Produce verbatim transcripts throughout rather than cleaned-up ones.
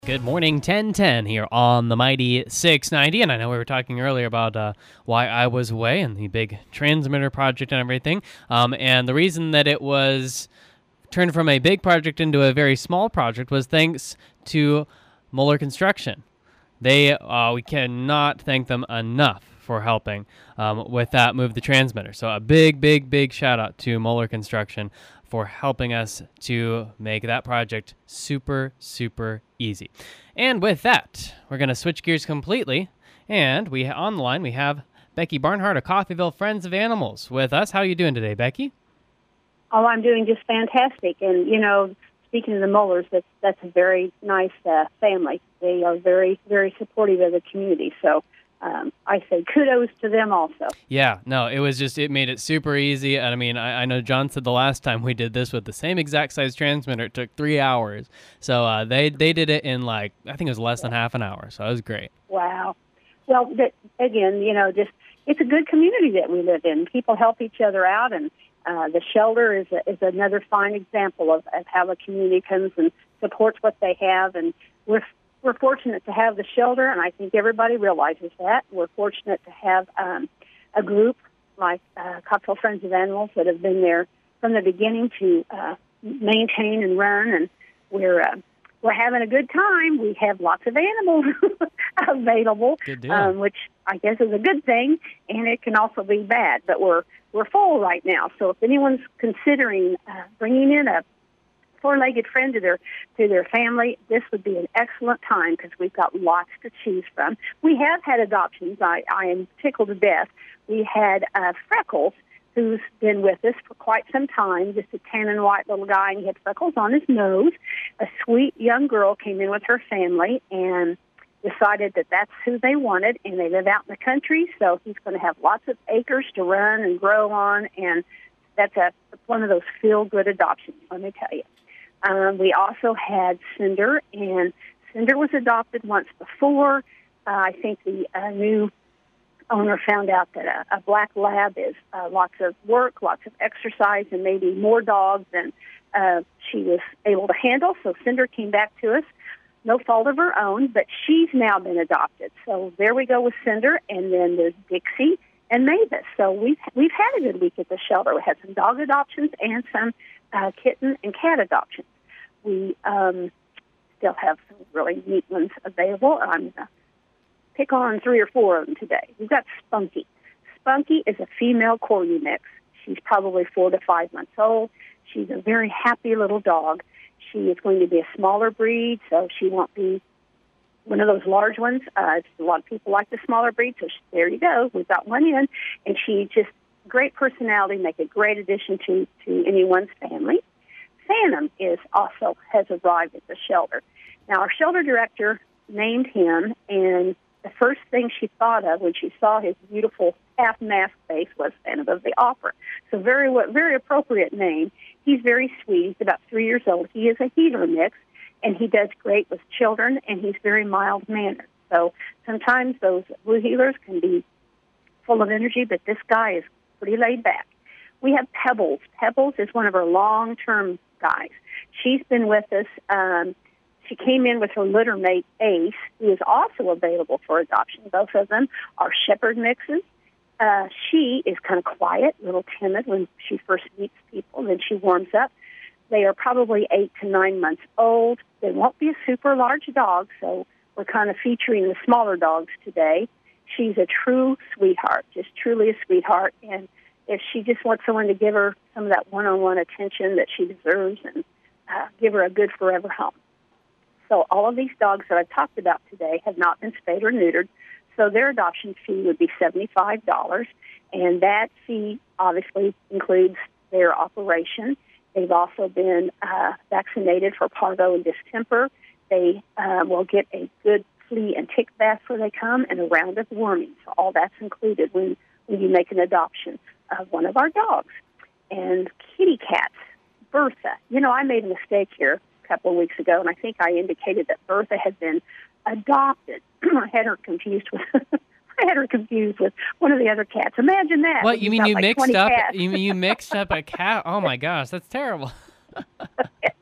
Good morning, ten ten here on the Mighty six ninety, and I know we were talking earlier about uh, why I was away and the big transmitter project and everything, um, and the reason that it was turned from a big project into a very small project was thanks to Mueller Construction. They, uh, we cannot thank them enough for helping um, with that move the transmitter. So a big, big, big shout out to Mueller Construction for helping us to make that project super, super easy. And with that, we're going to switch gears completely. And we on the line, we have Becky Barnhart of Coffeyville Friends of Animals with us. How are you doing today, Becky? Oh, I'm doing just fantastic. And, you know, speaking of the Muellers, that's, that's a very nice uh, family. They are very, very supportive of the community. So um, I say kudos to them also. Yeah, no, it was just, it made it super easy. And I mean, I, I know John said the last time we did this with the same exact size transmitter, it took three hours. So uh, they, they did it in like, I think it was less than half an hour. So it was great. Wow. Well, that, again, you know, just it's a good community that we live in. People help each other out, and uh, the shelter is a, is another fine example of, of how the community comes and supports what they have. And we're we're fortunate to have the shelter, and I think everybody realizes that. We're fortunate to have um, a group like uh, Cocktail Friends of Animals that have been there from the beginning to uh, maintain and run, and we're uh, we're having a good time. We have lots of animals available, um, which I guess is a good thing, and it can also be bad. But we're we're full right now, so if anyone's considering uh, bringing in a four-legged friend to their to their family, this would be an excellent time because we've got lots to choose from. We have had adoptions. I, I am tickled to death. We had uh, Freckles, who's been with us for quite some time, just a tan and white little guy, and he had freckles on his nose. A sweet young girl came in with her family and decided that that's who they wanted, and they live out in the country, so he's going to have lots of acres to run and grow on, and that's a one of those feel-good adoptions, let me tell you. Um, we also had Cinder, and Cinder was adopted once before. Uh, I think the uh, new owner found out that a, a black lab is uh, lots of work, lots of exercise, and maybe more dogs than uh, she was able to handle. So Cinder came back to us, no fault of her own, but she's now been adopted. So there we go with Cinder, and then there's Dixie and Mavis. So we've we've had a good week at the shelter. We had some dog adoptions and some uh, kitten and cat adoptions. We um, still have some really neat ones available. I'm going to pick on three or four of them today. We've got Spunky. Spunky is a female corgi mix. She's probably four to five months old. She's a very happy little dog. She is going to be a smaller breed, so she won't be one of those large ones. Uh, a lot of people like the smaller breed, so she, there you go. We've got one in, and she just great personality, make a great addition to, to anyone's family. Phantom is also has arrived at the shelter. Now, our shelter director named him, and the first thing she thought of when she saw his beautiful half-mask face was Phantom of the Opera. So very very appropriate name. He's very sweet. He's about three years old. He is a heeler mix, and he does great with children, and he's very mild-mannered. So sometimes those blue heelers can be full of energy, but this guy is pretty laid back. We have Pebbles. Pebbles is one of our long-term guys. She's been with us. Um, she came in with her litter mate, Ace, who is also available for adoption. Both of them are shepherd mixes. Uh, she is kind of quiet, a little timid when she first meets people, then she warms up. They are probably eight to nine months old. They won't be a super large dog, so we're kind of featuring the smaller dogs today. She's a true sweetheart, just truly a sweetheart, and if she just wants someone to give her some of that one-on-one attention that she deserves and uh, give her a good forever home. So all of these dogs that I've talked about today have not been spayed or neutered, so their adoption fee would be seventy-five dollars, and that fee obviously includes their operation. They've also been uh, vaccinated for parvo and distemper. They uh, will get a good flea and tick bath before they come and a round of worming. So all that's included when, when you make an adoption of one of our dogs. And kitty cats, Bertha. You know, I made a mistake here a couple of weeks ago, and I think I indicated that Bertha had been adopted. I had her confused with I had her confused with one of the other cats. Imagine that. What, you mean you like mixed up cats. you mean you mixed up a cat? Oh my gosh, that's terrible.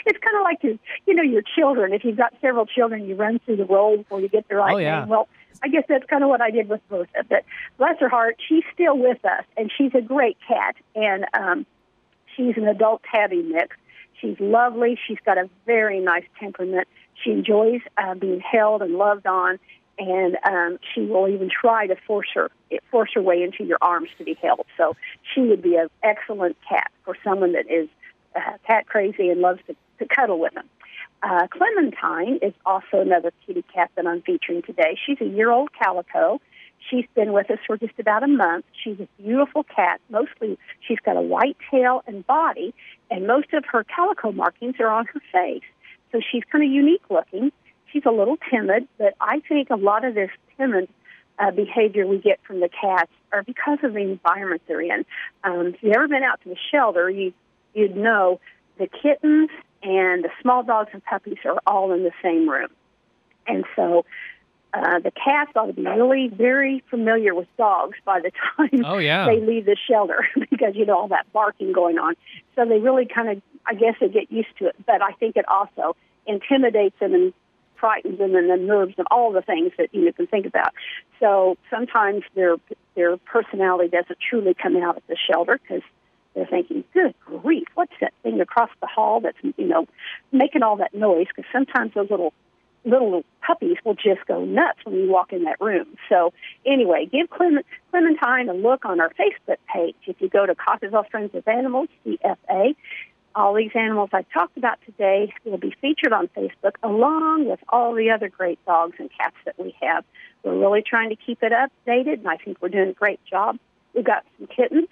it's kind of like your, you know, your children. If you've got several children, you run through the roll before you get the right Oh, yeah. name. Well, I guess that's kind of what I did with Bertha. But bless her heart, she's still with us, and she's a great cat. And um, she's an adult tabby mix. She's lovely. She's got a very nice temperament. She enjoys uh, being held and loved on, and um, she will even try to force her force her way into your arms to be held. So she would be an excellent cat for someone that is uh, cat crazy and loves to, to cuddle with them. Uh, Clementine is also another kitty cat that I'm featuring today. She's a year-old calico. She's been with us for just about a month. She's a beautiful cat. Mostly, she's got a white tail and body, and most of her calico markings are on her face. So she's kind of unique looking. She's a little timid, but I think a lot of this timid uh, behavior we get from the cats are because of the environment they're in. Um, if you've ever been out to the shelter, you, you'd know the kittens and the small dogs and puppies are all in the same room. And so uh, the cats ought to be really very familiar with dogs by the time Oh, yeah. they leave the shelter because, you know, all that barking going on. So they really kind of, I guess, they get used to it. But I think it also intimidates them and frightens them and unnerves them, all the things that you can think about. So sometimes their their personality doesn't truly come out at the shelter because they're thinking, good grief, what's that thing across the hall that's, you know, making all that noise? Because sometimes those little little puppies will just go nuts when you walk in that room. So anyway, give Clement, Clementine a look on our Facebook page. If you go to Coffeyville Friends of Animals, C F A, all these animals I talked about today will be featured on Facebook along with all the other great dogs and cats that we have. We're really trying to keep it updated, and I think we're doing a great job. We've got some kittens.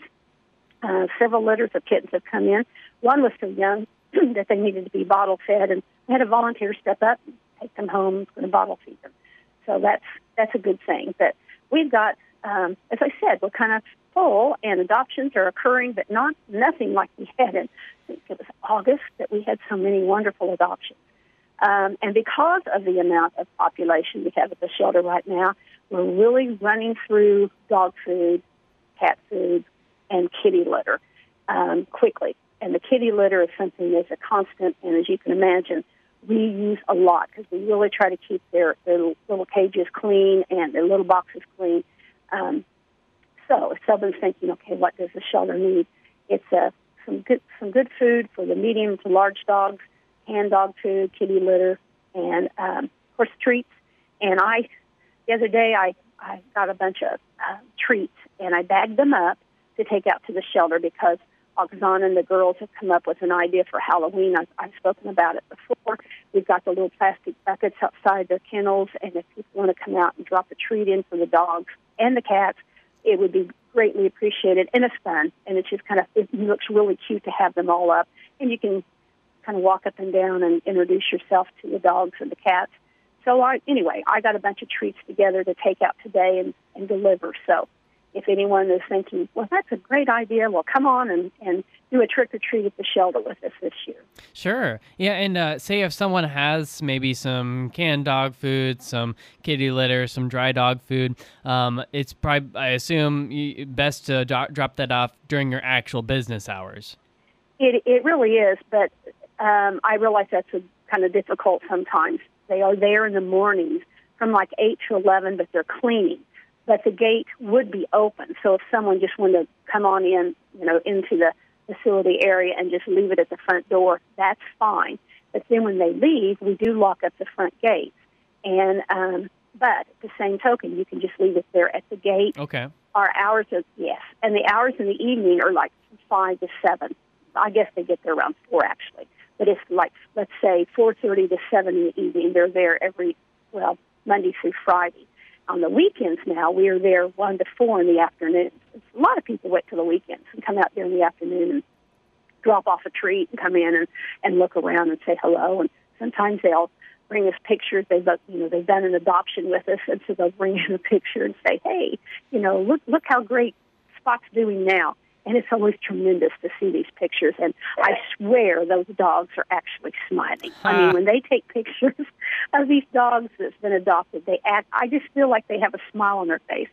Uh, several litters of kittens have come in. One was so young that they needed to be bottle fed, and we had a volunteer step up and take them home and going to bottle feed them. So that's that's a good thing. But we've got, um, as I said, we're kind of full, and adoptions are occurring, but not nothing like we had in, I think it was August, that we had so many wonderful adoptions. Um, and because of the amount of population we have at the shelter right now, we're really running through dog food, cat food, and kitty litter um, quickly. And the kitty litter is something that's a constant, and as you can imagine, we use a lot because we really try to keep their, their little cages clean and their little boxes clean. Um, so if someone's thinking, okay, what does the shelter need? It's uh, some good some good food for the medium to large dogs, canned dog food, kitty litter, and um, of course treats. And I, the other day, I, I got a bunch of uh, treats, and I bagged them up to take out to the shelter because Oxana and the girls have come up with an idea for Halloween. I've, I've spoken about it before. We've got the little plastic buckets outside their kennels, and if people want to come out and drop a treat in for the dogs and the cats, it would be greatly appreciated, and it's fun, and it's just kind of, it looks really cute to have them all up, and you can kind of walk up and down and introduce yourself to the dogs and the cats. So I, anyway, I got a bunch of treats together to take out today and, and deliver. So if anyone is thinking, well, that's a great idea, well, come on and, and do a trick-or-treat at the shelter with us this year. Sure. Yeah, and uh, say if someone has maybe some canned dog food, some kitty litter, some dry dog food, um, it's probably, I assume, best to do- drop that off during your actual business hours. It, it really is, but um, I realize that's a, kind of difficult sometimes. They are there in the mornings from like eight to eleven, but they're cleaning. But the gate would be open. So if someone just wanted to come on in, you know, into the facility area and just leave it at the front door, that's fine. But then when they leave, we do lock up the front gate. And um, but at the same token, you can just leave it there at the gate. Okay. Our hours are, yes, and the hours in the evening are like five to seven. I guess they get there around four, actually. But it's like, let's say, four thirty to seven in the evening. They're there every, well, Monday through Friday. On the weekends now, we are there one to four in the afternoon. A lot of people wait till the weekends and come out there in the afternoon and drop off a treat and come in and, and look around and say hello. And sometimes they'll bring us pictures. They've, you know, they've done an adoption with us, and so they'll bring in a picture and say, hey, you know, look, look how great Spot's doing now. And it's always tremendous to see these pictures. And I swear those dogs are actually smiling. Huh. I mean, when they take pictures of these dogs that's been adopted, they act, I just feel like they have a smile on their face.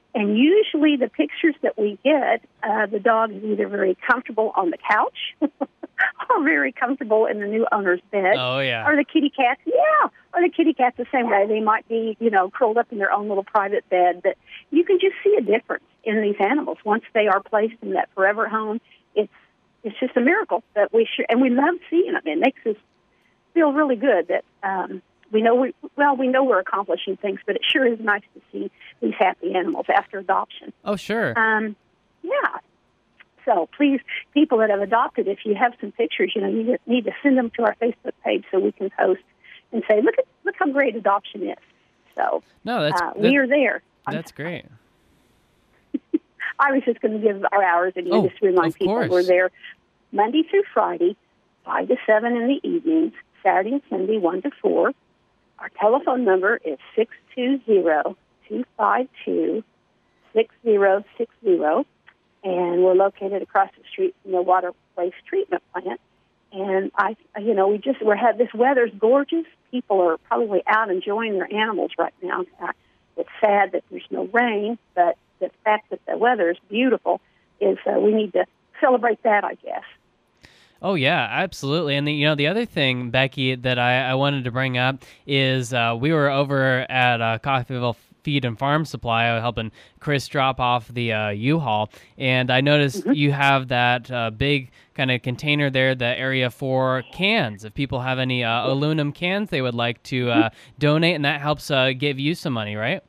And usually the pictures that we get, uh, the dog is either very comfortable on the couch or very comfortable in the new owner's bed. Oh, yeah. Or the kitty cats, yeah. Or the kitty cats the same way. They might be, you know, curled up in their own little private bed. But you can just see a difference in these animals. Once they are placed in that forever home, it's it's just a miracle that we sure, and we love seeing them. It makes us feel really good that um, we know we well we know we're accomplishing things, but it sure is nice to see these happy animals after adoption. Oh, sure. Um, yeah. So please, people that have adopted, if you have some pictures, you know, you need to send them to our Facebook page so we can post and say, look at look how great adoption is. So no, that's uh, that, we are there. That's great. I was just going to give our hours and oh, just to remind of people course. we're there Monday through Friday, five to seven in the evenings, Saturday and Sunday, one to four. Our telephone number is six two zero, two five two, six zero six zero, and we're located across the street from the Water Waste Treatment Plant. And, I, you know, we just, we're had this weather's gorgeous. People are probably out enjoying their animals right now. Uh, it's sad that there's no rain, but the fact that the weather is beautiful is uh, we need to celebrate that, I guess. Oh, yeah, absolutely. And, the, you know, the other thing, Becky, that I, I wanted to bring up is uh, we were over at uh, Coffeyville Feed and Farm Supply helping Chris drop off the uh, U-Haul, and I noticed mm-hmm. you have that uh, big kind of container there, the area for cans. If people have any uh, aluminum cans they would like to uh, donate, and that helps uh, give you some money, right?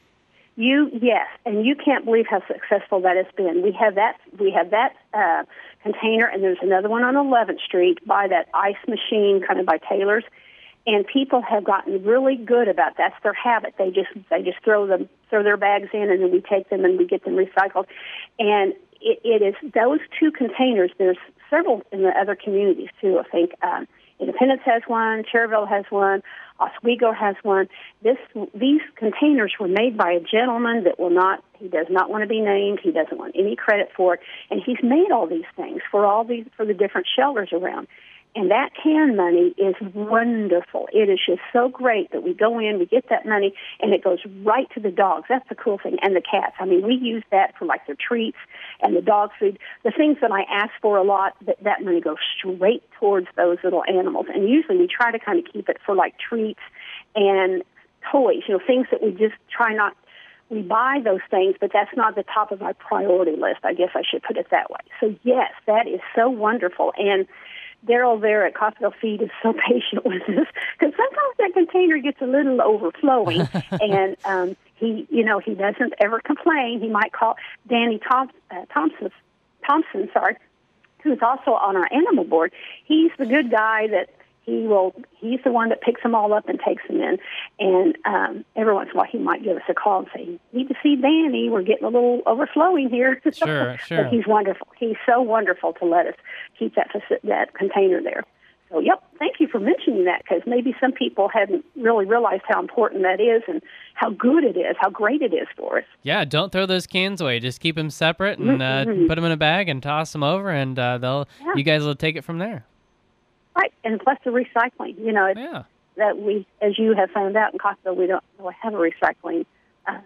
You yes, and you can't believe how successful that has been. We have that we have that uh, container, and there's another one on eleventh Street by that ice machine, kind of by Taylor's, and people have gotten really good about that. That's their habit. They just they just throw them throw their bags in, and then we take them and we get them recycled. And it, it is those two containers. There's several in the other communities too. I think um, Independence has one, Cherryville has one. Oswego has one. This these containers were made by a gentleman that will not. He does not want to be named. He doesn't want any credit for it, and he's made all these things for all these for the different shelters around. And that can money is wonderful. It is just so great that we go in, we get that money, and it goes right to the dogs. That's the cool thing, and the cats. I mean, we use that for, like, their treats and the dog food. The things that I ask for a lot, that, that money goes straight towards those little animals. And usually we try to kind of keep it for, like, treats and toys, you know, things that we just try not we buy those things, but that's not the top of our priority list. I guess I should put it that way. So, yes, that is so wonderful. And Daryl there at Coffeyville Feed is so patient with us because sometimes that container gets a little overflowing, and um, he, you know, he doesn't ever complain. He might call Danny Tom, uh, Thompson, Thompson, sorry, who's also on our animal board. He's the good guy that he will. He's the one that picks them all up and takes them in. And um, every once in a while, he might give us a call and say, "Need to see Danny. We're getting a little overflowing here." Sure, sure. But he's wonderful. He's so wonderful to let us keep that that container there. So, yep. Thank you for mentioning that because maybe some people hadn't really realized how important that is and how good it is, how great it is for us. Yeah, don't throw those cans away. Just keep them separate and mm-hmm. uh, put them in a bag and toss them over, and uh, they'll yeah. you guys will take it from there. Right, and plus the recycling. You know, it's, yeah. that we, as you have found out in Coffeyville, we don't really have a recycling uh,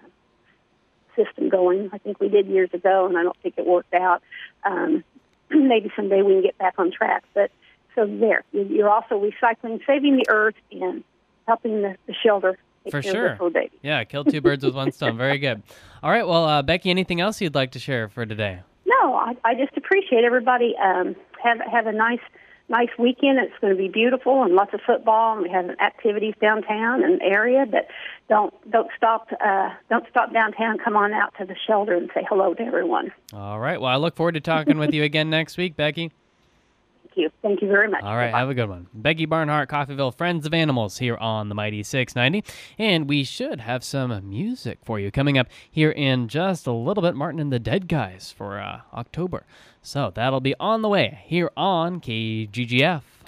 system going. I think we did years ago, and I don't think it worked out. Um, maybe someday we can get back on track. But so there, you're also recycling, saving the earth, and helping the, the shelter take For care sure. of the little baby. Yeah, kill two birds with one stone. Very good. All right, well, uh, Becky, anything else you'd like to share for today? No, I, I just appreciate everybody. Um, have have a nice. Nice weekend. It's going to be beautiful and lots of football, and we have activities downtown and area. But don't don't stop uh, don't stop downtown. Come on out to the shelter and say hello to everyone. All right. Well, I look forward to talking with you again next week, Becky. Thank you. Thank you very much. All right. Goodbye. Have a good one. Becky Barnhart, Coffeyville Friends of Animals here on the Mighty six ninety. And we should have some music for you coming up here in just a little bit. Martin and the Dead Guys for uh, October. So that'll be on the way here on K G G F.